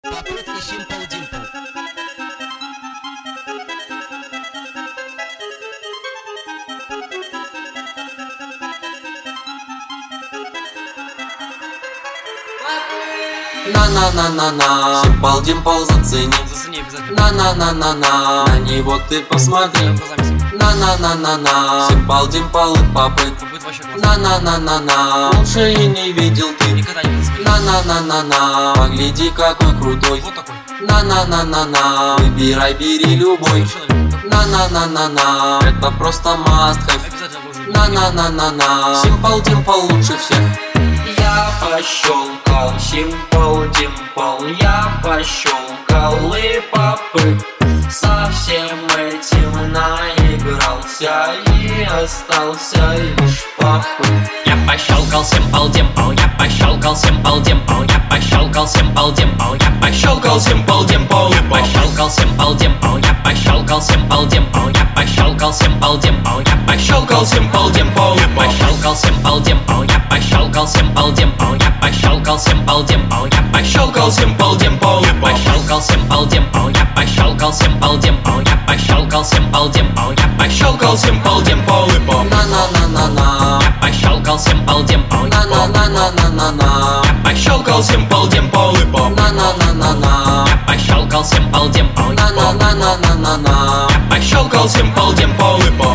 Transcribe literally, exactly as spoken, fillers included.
Попытки Simple Dimple. На-на-на-на-на, Simple Dimple зацени. Зацени обязательно. На-на-на-на-на, на него ты посмотри. На-на-на-на-на, Simple Dimple и попыт. Будет вообще классно. На-на-на-на-на, лучше и не видел ты. Никогда не зацени. На-на-на-на-на, погляди какой крутой. Вот такой. На-на-на-на-на, выбирай, бери любой. Совершенно не такой. На-на-на-на-на, это просто must have. Обязательно должен. На-на-на-на-на, Simple Dimple лучше всех. Я пощелкал Simple Dimple, я пощелкал и попыт. Со всем этим наигрался и остался лишь попыт. Я пощелкал Simple Dimple, я пощелкал Simple Dimple, я пощелкал Simple Dimple, я пощелкал Simple Dimple, я пощелкал Simple Dimple, я пощелкал Simple Dimple, я пощелкал Simple Dimple, я пощелкал Simple Dimple, я пощелкал Simple Dimple, я пощелкал Simple Dimple, я пощелкал Simple Dimple, я пощелкал Simple Dimple, я пощелкал Simple Dimple, я пощелкал Simple Dimple, я пощелкал Simple Dimple, я пощелкал Simple Dimple, На-на-на-на-на, я пощелкал Simple Dimple, на-на-на-на-на-на, я пощелкал Simple Dimple, на-на-на-на-на, я пощелкал Simple Dimple, на-на-на-на-на-на, я пощелкал Simple Dimple.